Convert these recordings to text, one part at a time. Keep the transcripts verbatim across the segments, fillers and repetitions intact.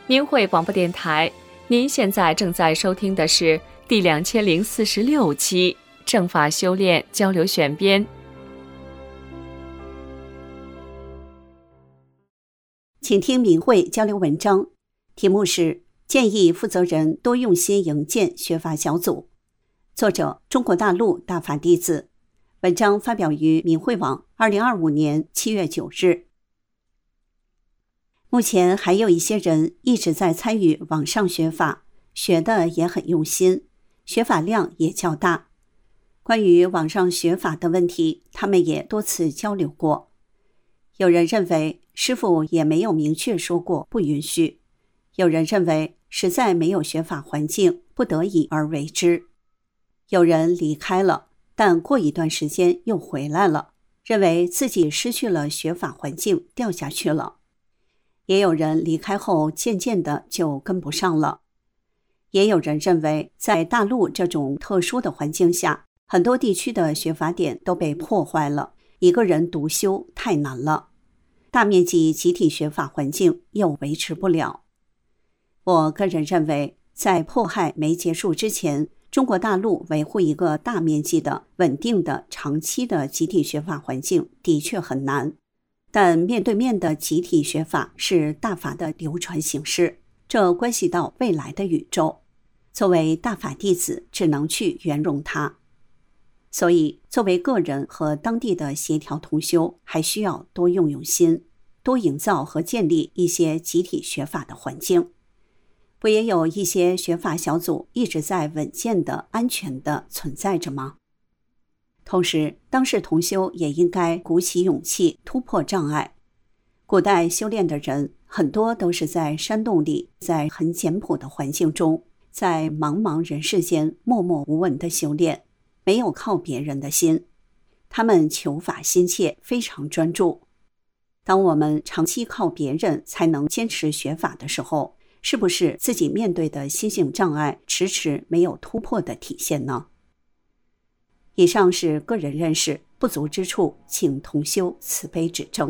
明慧广播电台，您现在正在收听的是第两千零四十六期正法修炼交流选编。 请听明慧交流文章，题目是建议负责人多用心营建学法小组，作者中国大陆大法弟子，文章发表于明慧网二零二五年七月九日。目前还有一些人一直在参与网上学法，学的也很用心，学法量也较大。关于网上学法的问题，他们也多次交流过。有人认为师父也没有明确说过不允许，有人认为实在没有学法环境，不得已而为之。有人离开了，但过一段时间又回来了，认为自己失去了学法环境，掉下去了。也有人离开后渐渐的就跟不上了。也有人认为在大陆这种特殊的环境下，很多地区的学法点都被破坏了，一个人独修太难了，大面积集体学法环境又维持不了。我个人认为，在迫害没结束之前，中国大陆维护一个大面积的稳定的长期的集体学法环境的确很难，但面对面的集体学法是大法的流传形式，这关系到未来的宇宙，作为大法弟子只能去圆融它。所以作为个人和当地的协调同修，还需要多用用心，多营造和建立一些集体学法的环境。不也有一些学法小组一直在稳健的、安全的存在着吗？同时，当事同修也应该鼓起勇气突破障碍。古代修炼的人很多都是在山洞里，在很简朴的环境中，在茫茫人世间默默无闻的修炼，没有靠别人的心。他们求法心切，非常专注。当我们长期靠别人才能坚持学法的时候，是不是自己面对的心性障碍迟迟没有突破的体现呢？以上是个人认识，不足之处请同修慈悲指正。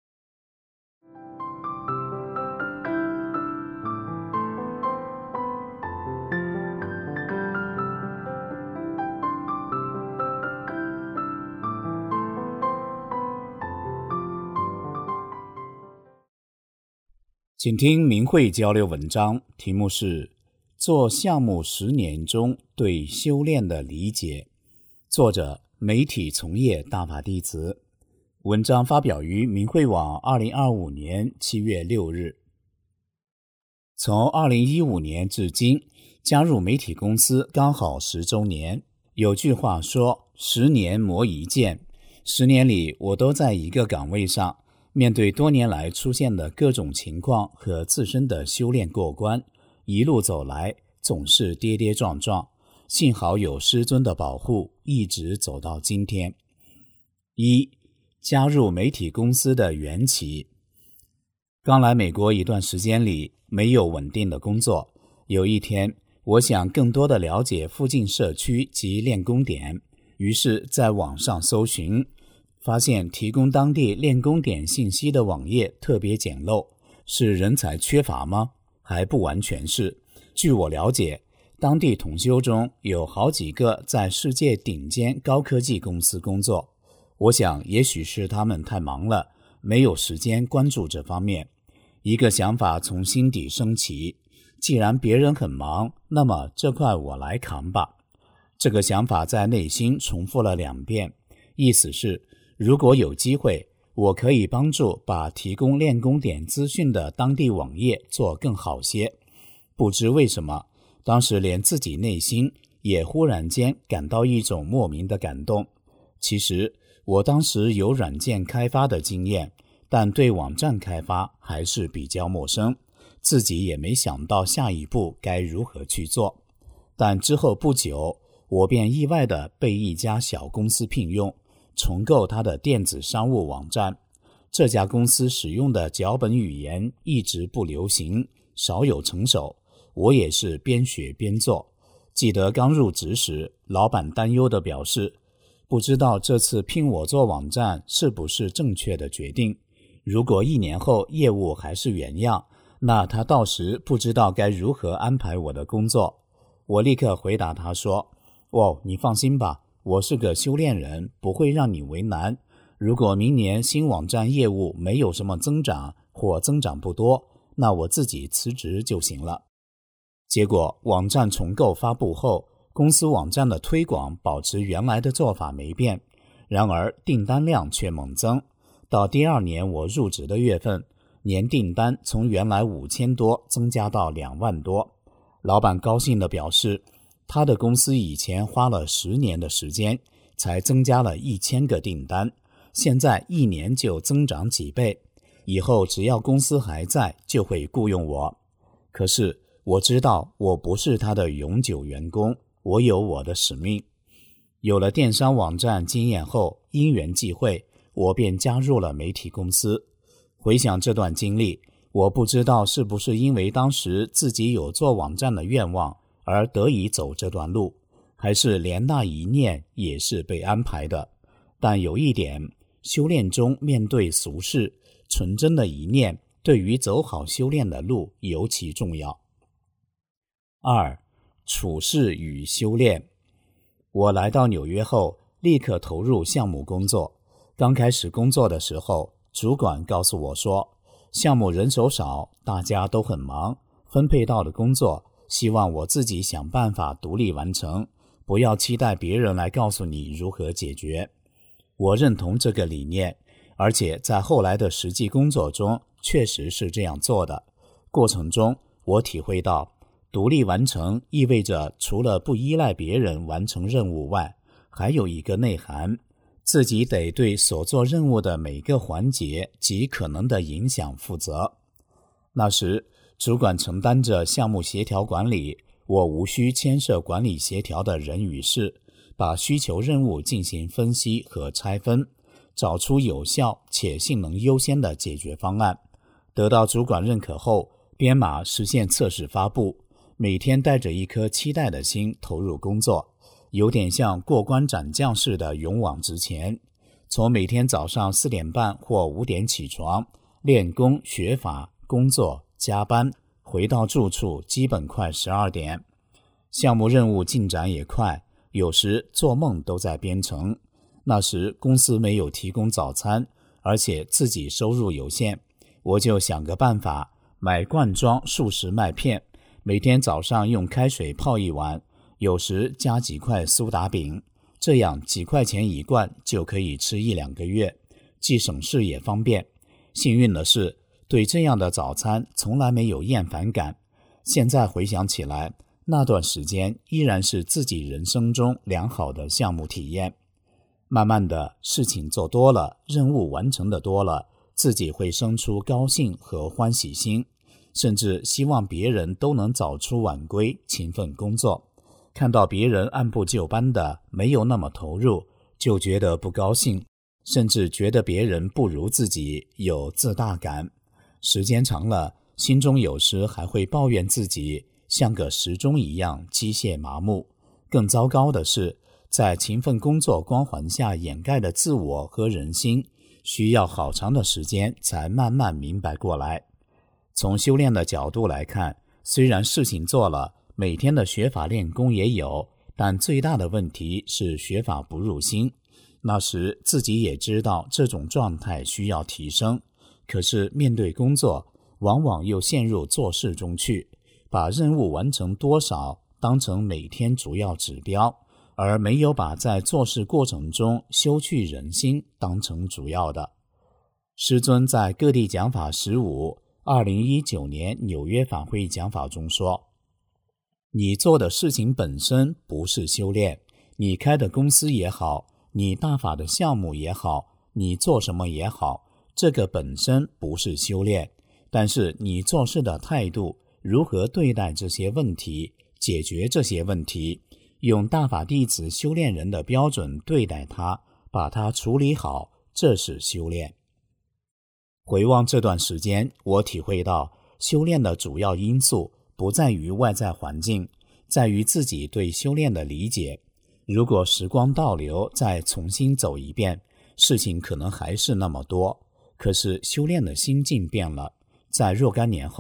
请听明慧交流文章，题目是做项目十年中对修炼的理解，作者媒体从业大法弟子，文章发表于明慧网二零二五年七月六日。从二零一五年至今，加入媒体公司刚好十周年。有句话说，十年磨一剑，十年里我都在一个岗位上，面对多年来出现的各种情况和自身的修炼过关，一路走来总是跌跌撞撞，幸好有师尊的保护，一直走到今天。一、加入媒体公司的缘起。刚来美国一段时间里，没有稳定的工作。有一天，我想更多的了解附近社区及练功点，于是在网上搜寻，发现提供当地练功点信息的网页特别简陋，是人才缺乏吗？还不完全是。据我了解，当地同修中有好几个在世界顶尖高科技公司工作，我想也许是他们太忙了，没有时间关注这方面。一个想法从心底升起，既然别人很忙，那么这块我来扛吧。这个想法在内心重复了两遍，意思是如果有机会，我可以帮助把提供练功点资讯的当地网页做更好些。不知为什么，当时连自己内心也忽然间感到一种莫名的感动。其实我当时有软件开发的经验，但对网站开发还是比较陌生，自己也没想到下一步该如何去做。但之后不久，我便意外地被一家小公司聘用，重构它的电子商务网站。这家公司使用的脚本语言一直不流行，少有成熟，我也是边学边做。记得刚入职时，老板担忧地表示，不知道这次聘我做网站是不是正确的决定，如果一年后业务还是原样， 那他到时不知道该如何安排我的工作。我立刻回答他说，哦，你放心吧，我是个修炼人，不会让你为难。如果明年新网站业务没有什么增长或增长不多，那我自己辞职就行了。结果网站重构发布后，公司网站的推广保持原来的做法没变，然而订单量却猛增。到第二年我入职的月份，年订单从原来五千多增加到两万多。老板高兴地表示，他的公司以前花了十年的时间才增加了一千个订单，现在一年就增长几倍，以后只要公司还在就会雇佣我。可是我知道我不是他的永久员工，我有我的使命。有了电商网站经验后，因缘际会，我便加入了媒体公司。回想这段经历，我不知道是不是因为当时自己有做网站的愿望而得以走这段路，还是连那一念也是被安排的。但有一点，修炼中面对俗世，纯真的一念对于走好修炼的路尤其重要。二、处事与修炼。我来到纽约后，立刻投入项目工作。刚开始工作的时候，主管告诉我说，项目人手少，大家都很忙，分配到的工作希望我自己想办法独立完成，不要期待别人来告诉你如何解决。我认同这个理念，而且在后来的实际工作中确实是这样做的。过程中我体会到，独立完成意味着除了不依赖别人完成任务外，还有一个内涵，自己得对所做任务的每个环节及可能的影响负责。那时主管承担着项目协调管理，我无需牵涉管理协调的人与事，把需求任务进行分析和拆分，找出有效且性能优先的解决方案。得到主管认可后，编码实现测试发布，每天带着一颗期待的心投入工作，有点像过关斩将似的勇往直前。从每天早上四点半或五点起床，练功学法，工作加班，回到住处基本快十二点。项目任务进展也快，有时做梦都在编程。那时公司没有提供早餐，而且自己收入有限，我就想个办法，买罐装速食麦片，每天早上用开水泡一碗，有时加几块苏打饼，这样几块钱一罐就可以吃一两个月，既省事也方便。幸运的是，对这样的早餐从来没有厌烦感。现在回想起来，那段时间依然是自己人生中良好的项目体验。慢慢的，事情做多了，任务完成的多了，自己会生出高兴和欢喜心，甚至希望别人都能早出晚归，勤奋工作。看到别人按部就班的，没有那么投入，就觉得不高兴，甚至觉得别人不如自己，有自大感。时间长了，心中有时还会抱怨自己像个时钟一样机械麻木。更糟糕的是，在勤奋工作光环下掩盖的自我和人心，需要好长的时间才慢慢明白过来。从修炼的角度来看，虽然事情做了，每天的学法练功也有，但最大的问题是学法不入心。那时自己也知道这种状态需要提升，可是面对工作，往往又陷入做事中去，把任务完成多少当成每天主要指标，而没有把在做事过程中修去人心当成主要的。师尊在各地讲法十五二零一九年纽约法会讲法中说，你做的事情本身不是修炼，你开的公司也好，你大法的项目也好，你做什么也好，这个本身不是修炼，但是你做事的态度，如何对待这些问题，解决这些问题，用大法弟子修炼人的标准对待它，把它处理好，这是修炼。回望这段时间，我体会到修炼的主要因素不在于外在环境，在于自己对修炼的理解。如果时光倒流，再重新走一遍，事情可能还是那么多，可是修炼的心境变了。在若干年后，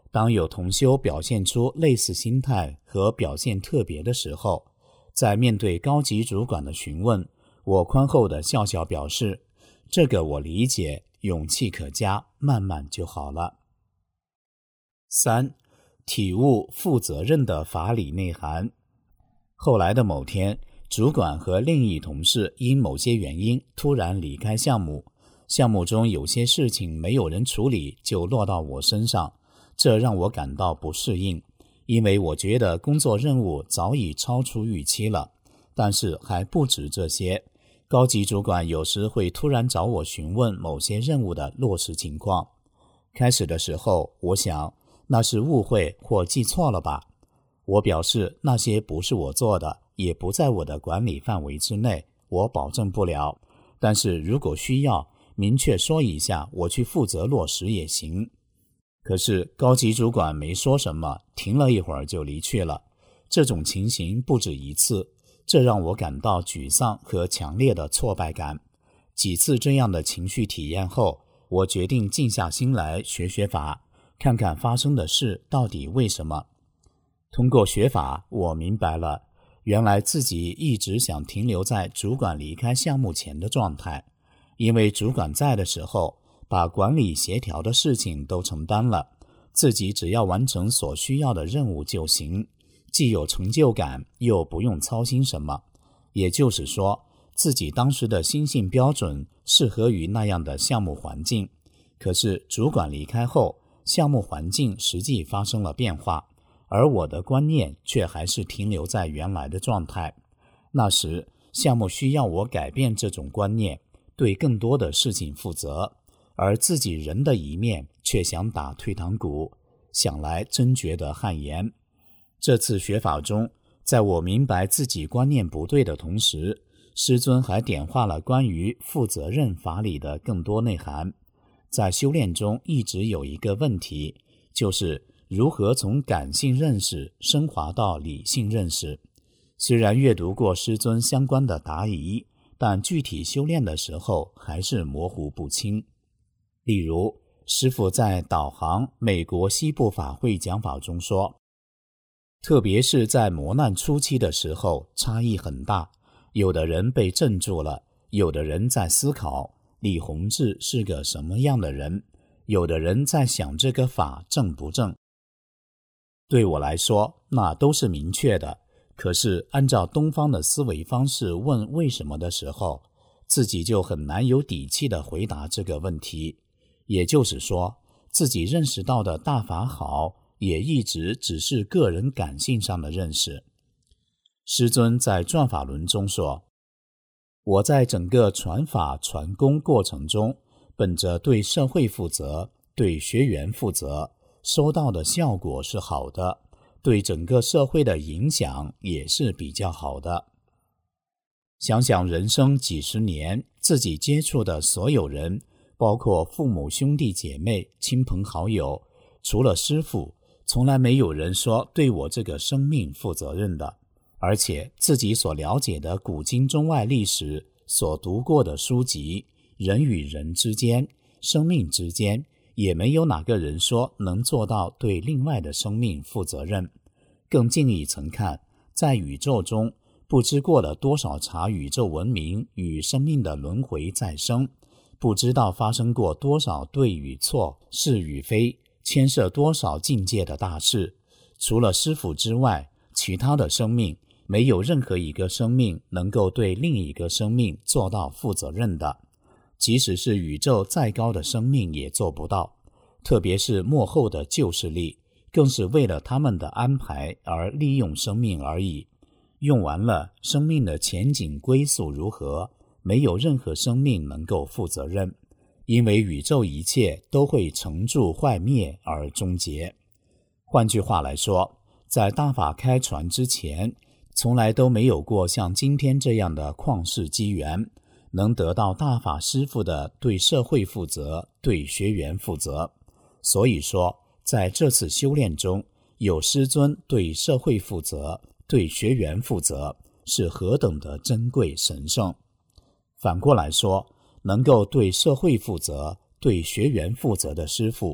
当有同修表现出类似心态和表现特别的时候，在面对高级主管的询问，我宽厚地笑笑表示，这个我理解，勇气可嘉，慢慢就好了。三、体悟负责任的法理内涵。后来的某天，主管和另一同事因某些原因突然离开项目，项目中有些事情没有人处理，就落到我身上，这让我感到不适应，因为我觉得工作任务早已超出预期了。但是还不止这些，高级主管有时会突然找我询问某些任务的落实情况。开始的时候，我想那是误会或记错了吧。我表示那些不是我做的，也不在我的管理范围之内，我保证不了。但是如果需要，明确说一下，我去负责落实也行。可是高级主管没说什么，停了一会儿就离去了。这种情形不止一次，这让我感到沮丧和强烈的挫败感。几次这样的情绪体验后，我决定静下心来学学法，看看发生的事到底为什么。通过学法，我明白了，原来自己一直想停留在主管离开项目前的状态，因为主管在的时候，把管理协调的事情都承担了，自己只要完成所需要的任务就行，既有成就感，又不用操心什么。也就是说，自己当时的心性标准适合于那样的项目环境。可是主管离开后，项目环境实际发生了变化，而我的观念却还是停留在原来的状态。那时项目需要我改变这种观念，对更多的事情负责，而自己人的一面却想打退堂鼓，想来真觉得汗颜。这次学法中，在我明白自己观念不对的同时，师尊还点化了关于负责任法理的更多内涵。在修炼中一直有一个问题，就是如何从感性认识升华到理性认识。虽然阅读过师尊相关的答疑，但具体修炼的时候还是模糊不清。例如，师父在导航美国西部法会讲法中说，特别是在磨难初期的时候，差异很大，有的人被镇住了，有的人在思考李洪志是个什么样的人，有的人在想这个法正不正。对我来说，那都是明确的，可是按照东方的思维方式问为什么的时候，自己就很难有底气地回答这个问题。也就是说，自己认识到的大法好，也一直只是个人感性上的认识。师尊在转法轮中说，我在整个传法传功过程中，本着对社会负责，对学员负责，收到的效果是好的，对整个社会的影响也是比较好的。想想人生几十年，自己接触的所有人，包括父母、兄弟姐妹、亲朋好友，除了师父，从来没有人说对我这个生命负责任的。而且自己所了解的古今中外历史，所读过的书籍，人与人之间，生命之间，也没有哪个人说能做到对另外的生命负责任。更进一层看，在宇宙中，不知过了多少茬宇宙文明与生命的轮回再生，不知道发生过多少对与错、是与非，牵涉多少境界的大事。除了师父之外，其他的生命没有任何一个生命能够对另一个生命做到负责任的，即使是宇宙再高的生命也做不到。特别是末后的救世力，更是为了他们的安排而利用生命而已。用完了，生命的前景归宿如何，没有任何生命能够负责任，因为宇宙一切都会成住坏灭而终结。换句话来说，在大法开传之前，从来都没有过像今天这样的旷世机缘，能得到大法师父的对社会负责，对学员负责。所以说，在这次修炼中，有师尊对社会负责，对学员负责，是何等的珍贵神圣。反过来说，能够对社会负责，对学员负责的师父，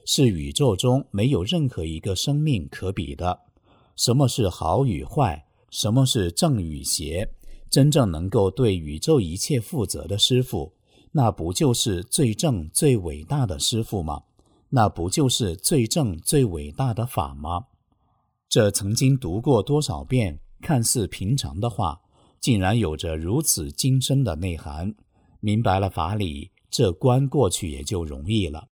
是宇宙中没有任何一个生命可比的。什么是好与坏，什么是正与邪，真正能够对宇宙一切负责的师父，那不就是最正最伟大的师父吗？那不就是最正最伟大的法吗？这曾经读过多少遍，看似平常的话，竟然有着如此精深的内涵。明白了法理，这关过去也就容易了。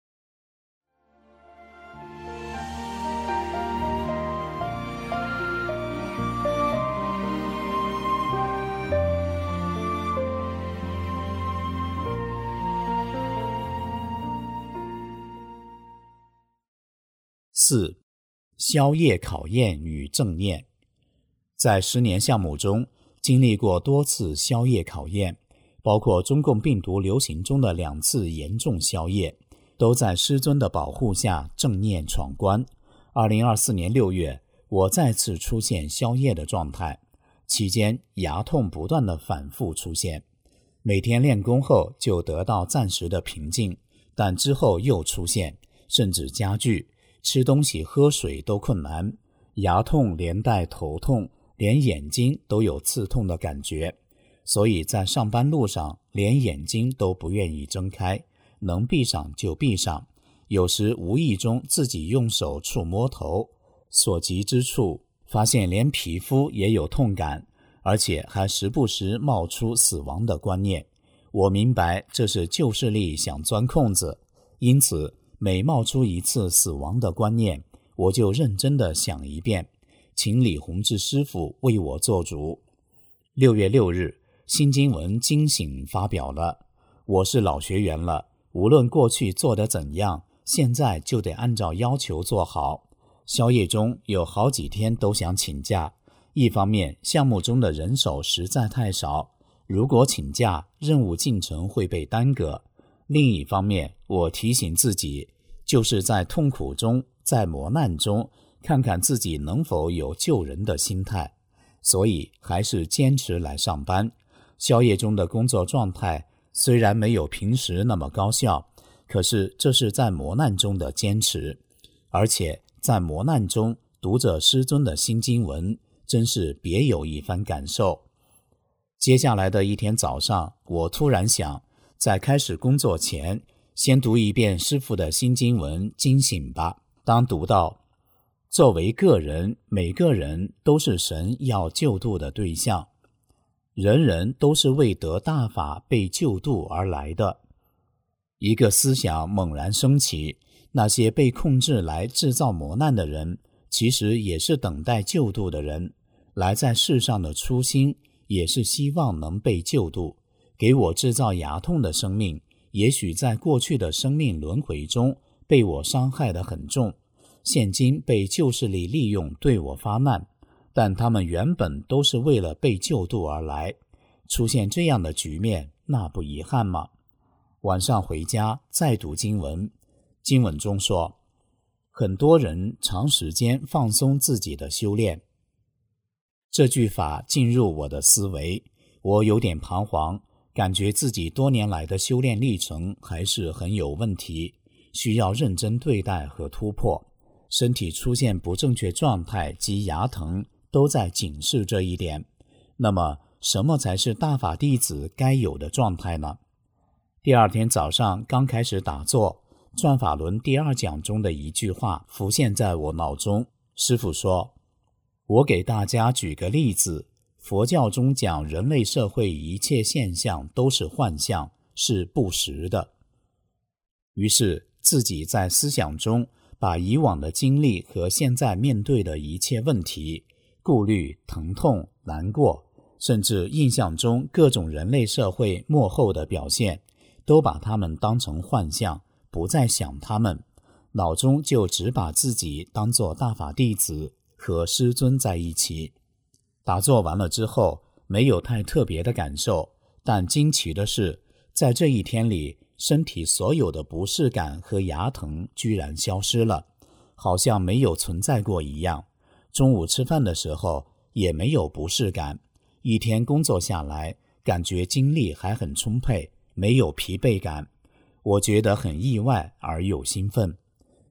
四、宵夜考验与正念。在十年项目中，经历过多次宵夜考验，包括中共病毒流行中的两次严重宵夜，都在师尊的保护下正念闯关。二零二四年六月，我再次出现宵夜的状态，期间牙痛不断的反复出现。每天练功后就得到暂时的平静，但之后又出现，甚至加剧，吃东西喝水都困难，牙痛连带头痛，连眼睛都有刺痛的感觉，所以在上班路上连眼睛都不愿意睁开，能闭上就闭上，有时无意中自己用手触摸头，所及之处发现连皮肤也有痛感，而且还时不时冒出死亡的观念。我明白这是旧势力想钻空子，因此每冒出一次死亡的观念，我就认真地想一遍，请李洪志师父为我做主。六月六日，新经文惊醒发表了，我是老学员了，无论过去做得怎样，现在就得按照要求做好。宵夜中有好几天都想请假，一方面项目中的人手实在太少，如果请假，任务进程会被耽搁。另一方面，我提醒自己，就是在痛苦中，在磨难中，看看自己能否有救人的心态，所以还是坚持来上班。宵夜中的工作状态虽然没有平时那么高效，可是这是在磨难中的坚持，而且在磨难中读着师尊的新经文，真是别有一番感受。接下来的一天早上，我突然想，在开始工作前，先读一遍师父的新经文惊醒吧。当读到作为个人，每个人都是神要救度的对象，人人都是为得大法被救度而来的，一个思想猛然升起，那些被控制来制造磨难的人，其实也是等待救度的人，来在世上的初心也是希望能被救度。给我制造牙痛的生命，也许在过去的生命轮回中被我伤害得很重，现今被旧势力利用对我发难，但他们原本都是为了被救度而来，出现这样的局面，那不遗憾吗？晚上回家再读经文，经文中说，很多人长时间放松自己的修炼。这句法进入我的思维，我有点彷徨，感觉自己多年来的修炼历程还是很有问题，需要认真对待和突破。身体出现不正确状态及牙疼都在警示这一点。那么什么才是大法弟子该有的状态呢？第二天早上刚开始打坐，转法轮第二讲中的一句话浮现在我脑中。师父说，我给大家举个例子，佛教中讲人类社会一切现象都是幻象，是不实的。于是自己在思想中把以往的经历和现在面对的一切问题、顾虑、疼痛、难过，甚至印象中各种人类社会末后的表现，都把它们当成幻象，不再想它们，脑中就只把自己当作大法弟子和师尊在一起。打坐完了之后，没有太特别的感受，但惊奇的是，在这一天里，身体所有的不适感和牙疼居然消失了，好像没有存在过一样。中午吃饭的时候也没有不适感，一天工作下来，感觉精力还很充沛，没有疲惫感。我觉得很意外而又兴奋。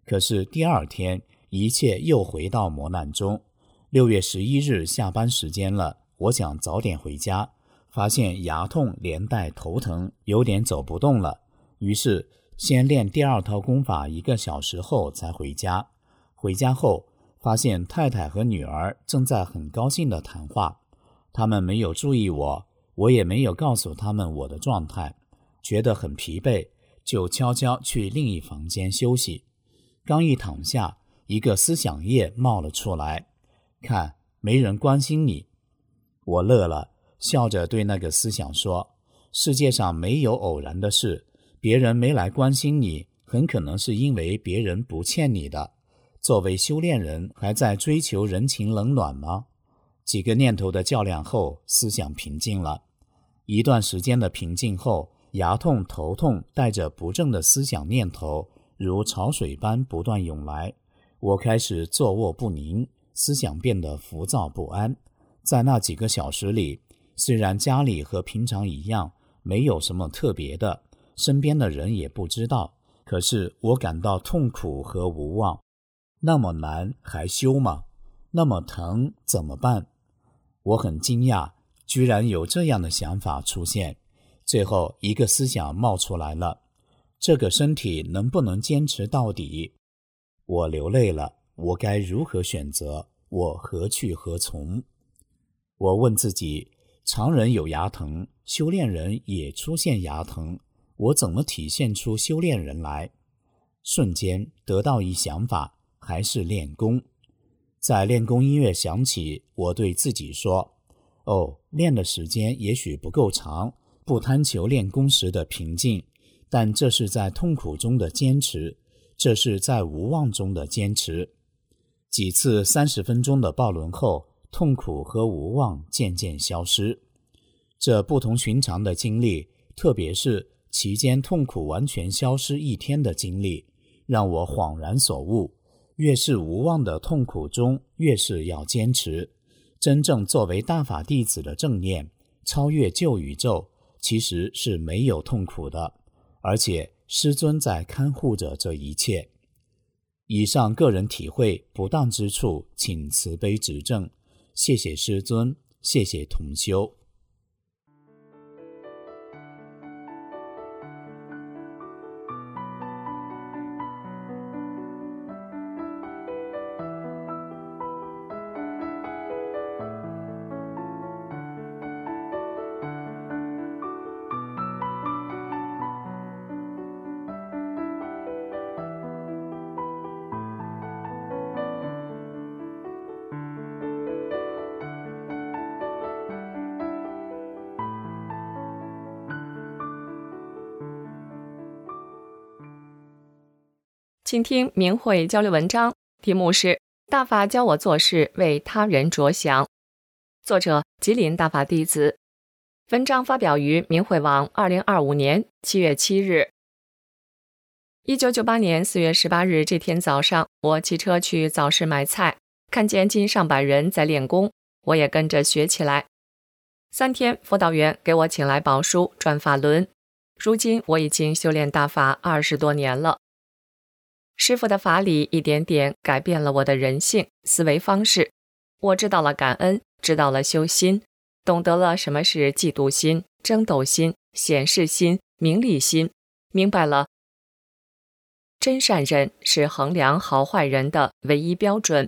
可是第二天，一切又回到磨难中。六月十一日下班时间了，我想早点回家，发现牙痛连带头疼，有点走不动了。于是先练第二套功法一个小时后才回家。回家后，发现太太和女儿正在很高兴地谈话，他们没有注意我，我也没有告诉他们我的状态，觉得很疲惫，就悄悄去另一房间休息。刚一躺下，一个思想液冒了出来，看，没人关心你。我乐了，笑着对那个思想说，世界上没有偶然的事，别人没来关心你，很可能是因为别人不欠你的。作为修炼人，还在追求人情冷暖吗？几个念头的较量后，思想平静了。一段时间的平静后，牙痛头痛带着不正的思想念头如潮水般不断涌来，我开始坐卧不宁，思想变得浮躁不安。在那几个小时里，虽然家里和平常一样没有什么特别的，身边的人也不知道，可是我感到痛苦和无望。那么难还修吗？那么疼怎么办？我很惊讶，居然有这样的想法出现。最后一个思想冒出来了，这个身体能不能坚持到底？我流泪了，我该如何选择？我何去何从？我问自己，常人有牙疼，修炼人也出现牙疼，我怎么体现出修炼人来？瞬间得到一想法，还是练功。在练功音乐响起，我对自己说，哦，练的时间也许不够长，不贪求练功时的平静，但这是在痛苦中的坚持，这是在无望中的坚持。几次三十分钟的抱轮后，痛苦和无望渐渐消失。这不同寻常的经历，特别是期间痛苦完全消失一天的经历，让我恍然所悟，越是无望的痛苦中，越是要坚持。真正作为大法弟子的正念，超越旧宇宙，其实是没有痛苦的，而且师尊在看护着这一切。以上个人体会不当之处，请慈悲指正。谢谢师尊，谢谢同修。 请听明慧交流文章，题目是大法教我做事为他人着想，作者吉林大法弟子。文章发表于明慧网二零二五年七月七日。一九九八年四月十八日这天早上，我骑车去早市买菜，看见近上百人在练功，我也跟着学起来。三天，辅导员给我请来宝书转法轮。如今我已经修炼大法二十多年了。师父的法理一点点改变了我的人性思维方式，我知道了感恩，知道了修心，懂得了什么是嫉妒心、争斗心、显示心、名利心，明白了真善人是衡量好坏人的唯一标准。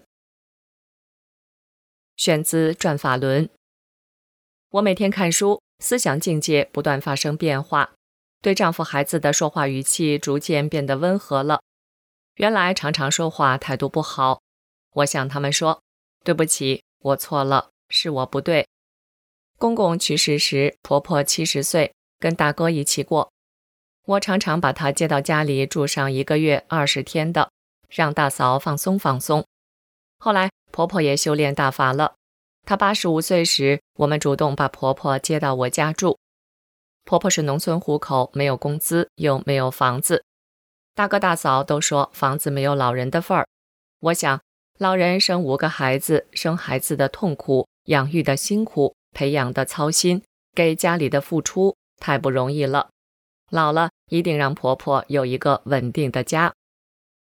选自转法轮。我每天看书，思想境界不断发生变化，对丈夫孩子的说话语气逐渐变得温和了。原来常常说话态度不好，我向他们说，对不起，我错了，是我不对。公公去世时，婆婆七十岁，跟大哥一起过。我常常把她接到家里住上一个月、二十天的，让大嫂放松放松。后来婆婆也修炼大法了，她八十五岁时，我们主动把婆婆接到我家住。婆婆是农村户口，没有工资，又没有房子。大哥大嫂都说房子没有老人的份儿。我想，老人生五个孩子，生孩子的痛苦，养育的辛苦，培养的操心，给家里的付出，太不容易了。老了，一定让婆婆有一个稳定的家。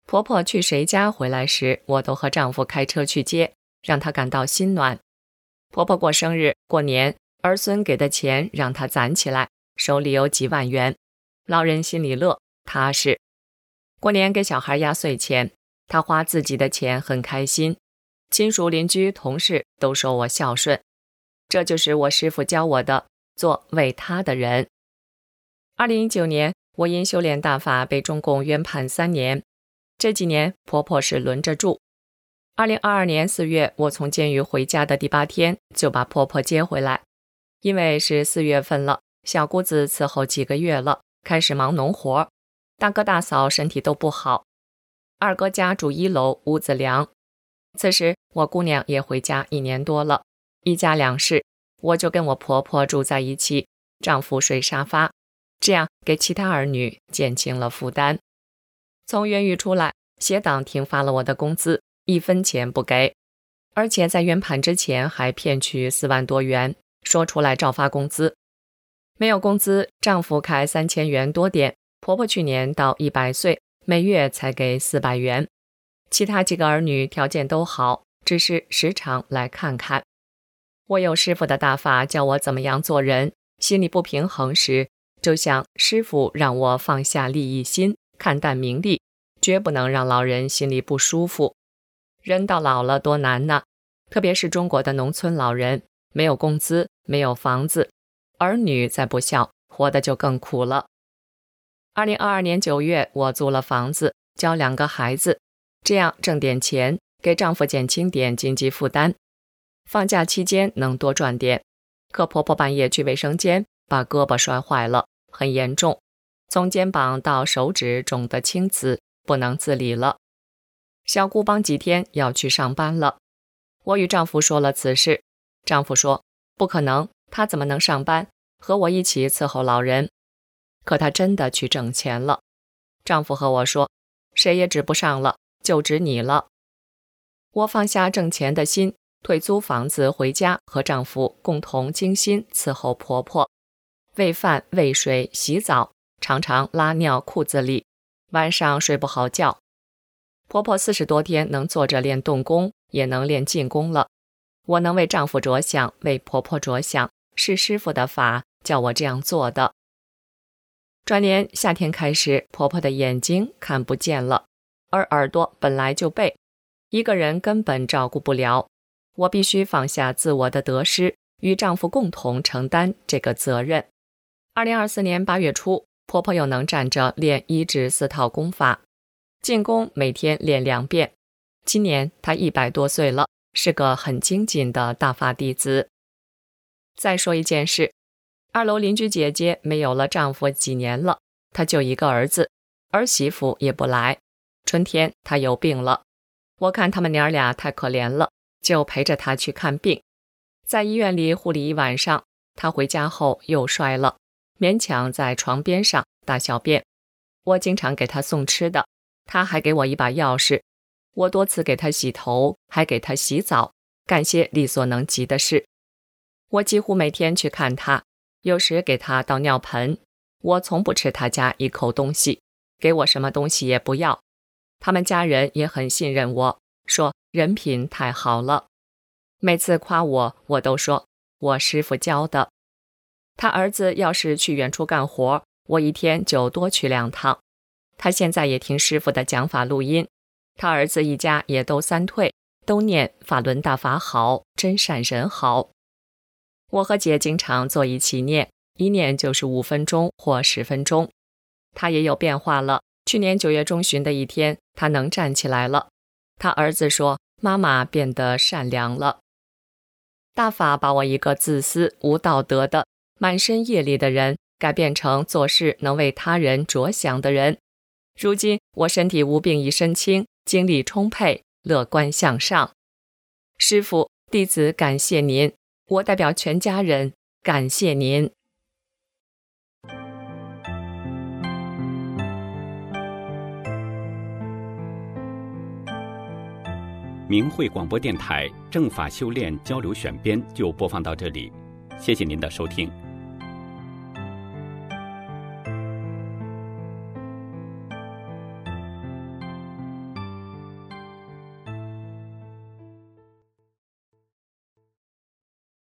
婆婆去谁家回来时，我都和丈夫开车去接，让她感到心暖。婆婆过生日、过年，儿孙给的钱让她攒起来，手里有几万元，老人心里乐，踏实。过年给小孩压岁钱，她花自己的钱很开心。亲属、邻居、同事都说我孝顺，这就是我师父教我的，做为他的人。二零一九年，我因修炼大法被中共冤判三年，这几年婆婆是轮着住。二零二二年四月，我从监狱回家的第八天就把婆婆接回来，因为是四月份了，小姑子伺候几个月了，开始忙农活，大哥大嫂身体都不好，二哥家住一楼，屋子凉。此时我姑娘也回家一年多了，一家两室，我就跟我婆婆住在一起，丈夫睡沙发，这样给其他儿女减轻了负担。从冤狱出来，协党停发了我的工资，一分钱不给，而且在冤判之前还骗取四万多元，说出来照发工资。没有工资，丈夫开三千元多点，婆婆去年到一百岁，每月才给四百元。其他几个儿女条件都好，只是时常来看看。我有师父的大法教我怎么样做人，心里不平衡时，就像师父让我放下利益心，看淡名利，绝不能让老人心里不舒服。人到老了多难呢，特别是中国的农村老人，没有工资，没有房子，儿女再不孝，活得就更苦了。二零二二年九月，我租了房子，教两个孩子，这样挣点钱，给丈夫减轻点经济负担。放假期间能多赚点。可婆婆半夜去卫生间，把胳膊摔坏了，很严重，从肩膀到手指肿得青紫，不能自理了。小姑帮几天要去上班了，我与丈夫说了此事，丈夫说不可能，她怎么能上班，和我一起伺候老人。可她真的去挣钱了。丈夫和我说，谁也指不上了，就指你了。我放下挣钱的心，退租房子回家，和丈夫共同精心伺候婆婆，喂饭、喂水、洗澡，常常拉尿裤子里，晚上睡不好觉。婆婆四十多天能坐着练动功，也能练静功了。我能为丈夫着想，为婆婆着想，是师父的法叫我这样做的。转年夏天开始，婆婆的眼睛看不见了，而耳朵本来就背，一个人根本照顾不了。我必须放下自我的得失，与丈夫共同承担这个责任。二零二四年八月初，婆婆又能站着练一至四套功法，静功每天练两遍。今年她一百多岁了，是个很精进的大法弟子。再说一件事，二楼邻居姐姐没有了丈夫几年了，她就一个儿子，儿媳妇也不来。春天她有病了，我看他们娘俩太可怜了，就陪着她去看病。在医院里护理一晚上，她回家后又摔了，勉强在床边上大小便。我经常给她送吃的，她还给我一把钥匙。我多次给她洗头，还给她洗澡，干些力所能及的事。我几乎每天去看她，有时给她倒尿盆。我从不吃她家一口东西，给我什么东西也不要。他们家人也很信任我，说人品太好了。每次夸我，我都说我师父教的。他儿子要是去远处干活，我一天就多去两趟。他现在也听师父的讲法录音，他儿子一家也都三退，都念法轮大法好，真善人好。我和姐经常坐一起念，一念就是五分钟或十分钟。他也有变化了，去年九月中旬的一天，他能站起来了。他儿子说，妈妈变得善良了。大法把我一个自私、无道德的、满身业力的人，改变成做事能为他人着想的人。如今我身体无病一身轻，精力充沛，乐观向上。师父，弟子感谢您，我代表全家人感谢您。 明慧广播电台正法修炼交流选编就播放到这里，谢谢您的收听。